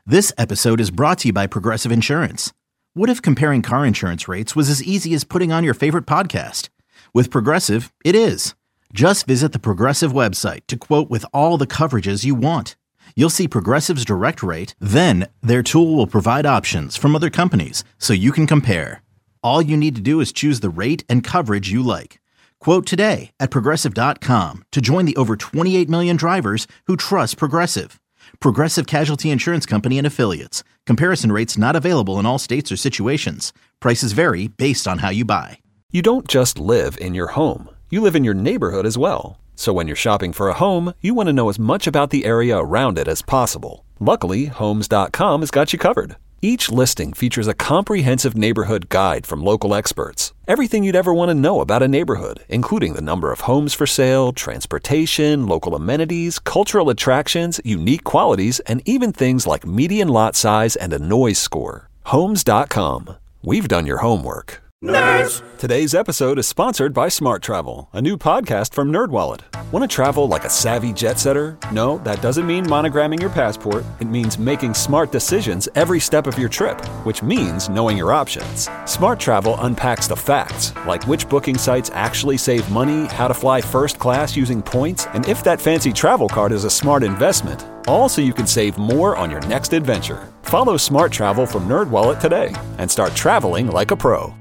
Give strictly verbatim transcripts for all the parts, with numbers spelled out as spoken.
This episode is brought to you by Progressive Insurance. What if comparing car insurance rates was as easy as putting on your favorite podcast? With Progressive, it is. Just visit the Progressive website to quote with all the coverages you want. You'll see Progressive's direct rate, then their tool will provide options from other companies so you can compare. All you need to do is choose the rate and coverage you like. Quote today at progressive dot com to join the over twenty-eight million drivers who trust Progressive. Progressive Casualty Insurance Company and Affiliates. Comparison rates not available in all states or situations. Prices vary based on how you buy. You don't just live in your home. You live in your neighborhood as well. So when you're shopping for a home, you want to know as much about the area around it as possible. Luckily, Homes dot com has got you covered. Each listing features a comprehensive neighborhood guide from local experts. Everything you'd ever want to know about a neighborhood, including the number of homes for sale, transportation, local amenities, cultural attractions, unique qualities, and even things like median lot size and a noise score. Homes dot com. We've done your homework. Nerds! Today's episode is sponsored by Smart Travel, a new podcast from NerdWallet. Want to travel like a savvy jet setter? No, that doesn't mean monogramming your passport. It means making smart decisions every step of your trip, which means knowing your options. Smart Travel unpacks the facts, like which booking sites actually save money, how to fly first class using points, and if that fancy travel card is a smart investment. All so you can save more on your next adventure. Follow Smart Travel from NerdWallet today and start traveling like a pro.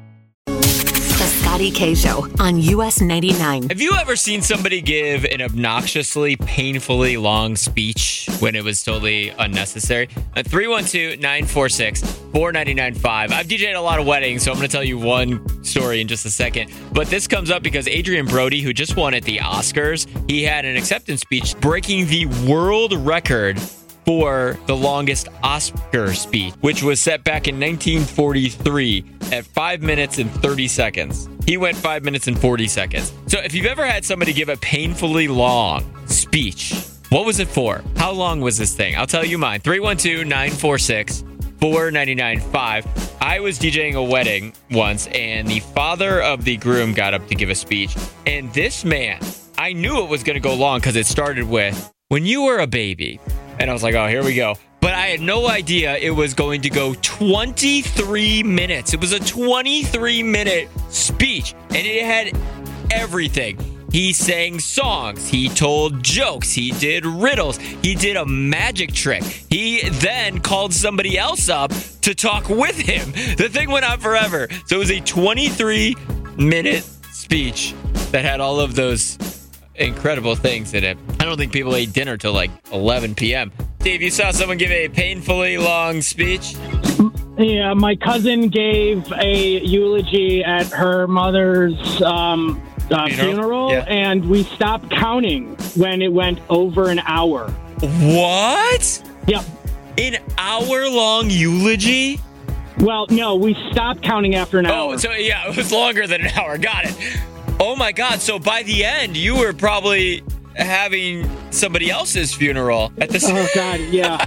The Scotty K Show on U S ninety-nine. Have you ever seen somebody give an obnoxiously, painfully long speech when it was totally unnecessary? Uh, three one two, nine four six, four nine nine five. I've DJed a lot of weddings, so I'm going to tell you one story in just a second. But this comes up because Adrian Brody, who just won at the Oscars, he had an acceptance speech breaking the world record for the longest Oscar speech, which was set back in nineteen forty-three at five minutes and thirty seconds. He went five minutes and forty seconds. So if you've ever had somebody give a painfully long speech, what was it for? How long was this thing? I'll tell you mine. three one two, nine four six, four nine nine five. I was DJing a wedding once, and the father of the groom got up to give a speech. And this man, I knew it was going to go long because it started with, "When you were a baby." And I was like, oh, here we go. But I had no idea it was going to go twenty-three minutes. It was a twenty-three minute speech, and it had everything. He sang songs. He told jokes. He did riddles. He did a magic trick. He then called somebody else up to talk with him. The thing went on forever. So it was a twenty-three minute speech that had all of those incredible things in it. I don't think people ate dinner till like eleven p.m. Dave, you saw someone give a painfully long speech? Yeah, my cousin gave a eulogy at her mother's um, uh, funeral, funeral yeah. and we stopped counting when it went over an hour. What? Yep. An hour-long eulogy? Well, no, we stopped counting after an hour. Oh, so yeah, it was longer than an hour. Got it. Oh my God, so by the end, you were probably having somebody else's funeral at the Oh God, yeah.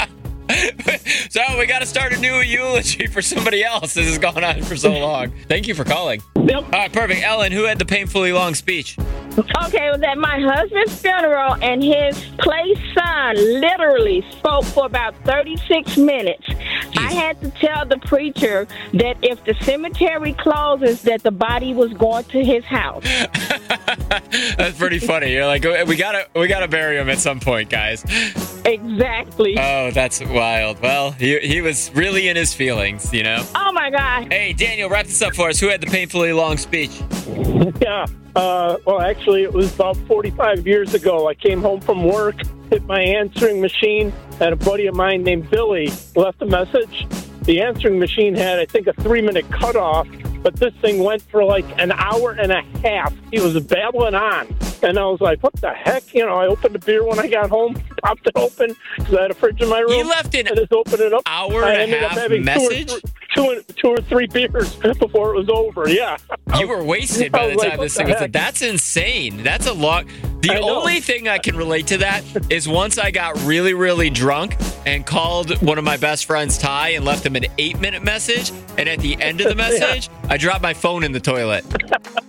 So we got to start a new eulogy for somebody else. This has gone on for so long. Thank you for calling. Yep. All right, perfect. Ellen, who had the painfully long speech? Okay, it was at my husband's funeral, and his play son literally spoke for about thirty-six minutes. Jeez. I had to tell the preacher that if the cemetery closes, that the body was going to his house. That's pretty funny. You're like, we gotta, we gotta bury him at some point, guys. Exactly. Oh, that's wild. Well, he he was really in his feelings, you know. Oh my God. Hey, Daniel, wrap this up for us. Who had the painfully long speech? Yeah. Uh, well, actually, it was about forty-five years ago. I came home from work, hit my answering machine, and a buddy of mine named Billy left a message. The answering machine had, I think, a three-minute cutoff, but this thing went for like an hour and a half. He was babbling on. And I was like, what the heck? You know, I opened a beer when I got home, popped it open, because I had a fridge in my room. You left an I just opened it up. hour I and a half message? Two or, th- two, or, two or three beers before it was over, yeah. You were wasted by the like, time this the thing was heck? That's insane. That's a long... The I know. only thing I can relate to that is once I got really, really drunk and called one of my best friends, Ty, and left him an eight-minute message, and at the end of the message, yeah. I dropped my phone in the toilet.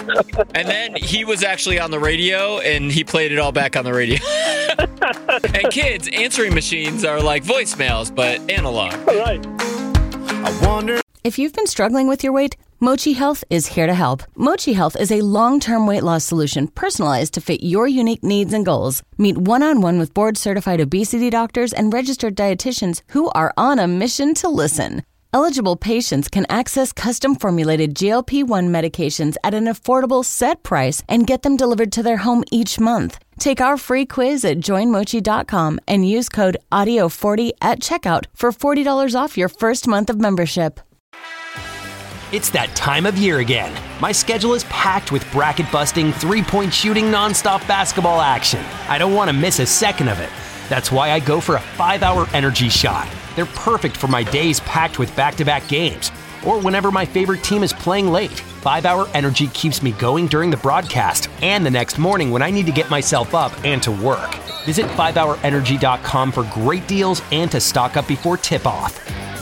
And then he was actually on the radio, and he played it all back on the radio. And kids, answering machines are like voicemails, but analog. Right. I wonder. If you've been struggling with your weight, Mochi Health is here to help. Mochi Health is a long-term weight loss solution personalized to fit your unique needs and goals. Meet one-on-one with board-certified obesity doctors and registered dietitians who are on a mission to listen. Eligible patients can access custom-formulated G L P one medications at an affordable set price and get them delivered to their home each month. Take our free quiz at join mochi dot com and use code audio forty at checkout for forty dollars off your first month of membership. It's that time of year again. My schedule is packed with bracket-busting, three-point shooting, nonstop basketball action. I don't want to miss a second of it. That's why I go for a five-hour energy shot. They're perfect for my days packed with back-to-back games, or whenever my favorite team is playing late. five-hour energy keeps me going during the broadcast and the next morning when I need to get myself up and to work. Visit five hour energy dot com for great deals and to stock up before tip-off.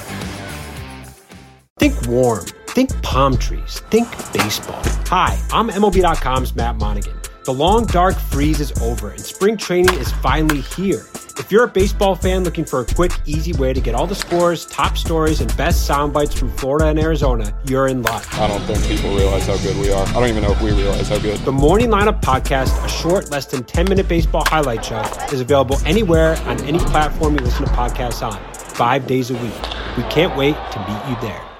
Think warm. Think palm trees. Think baseball. Hi, I'm M L B dot com's Matt Monaghan. The long, dark freeze is over, and spring training is finally here. If you're a baseball fan looking for a quick, easy way to get all the scores, top stories, and best sound bites from Florida and Arizona, you're in luck. I don't think people realize how good we are. I don't even know if we realize how good. The Morning Lineup Podcast, a short, less than ten-minute baseball highlight show, is available anywhere on any platform you listen to podcasts on, five days a week. We can't wait to meet you there.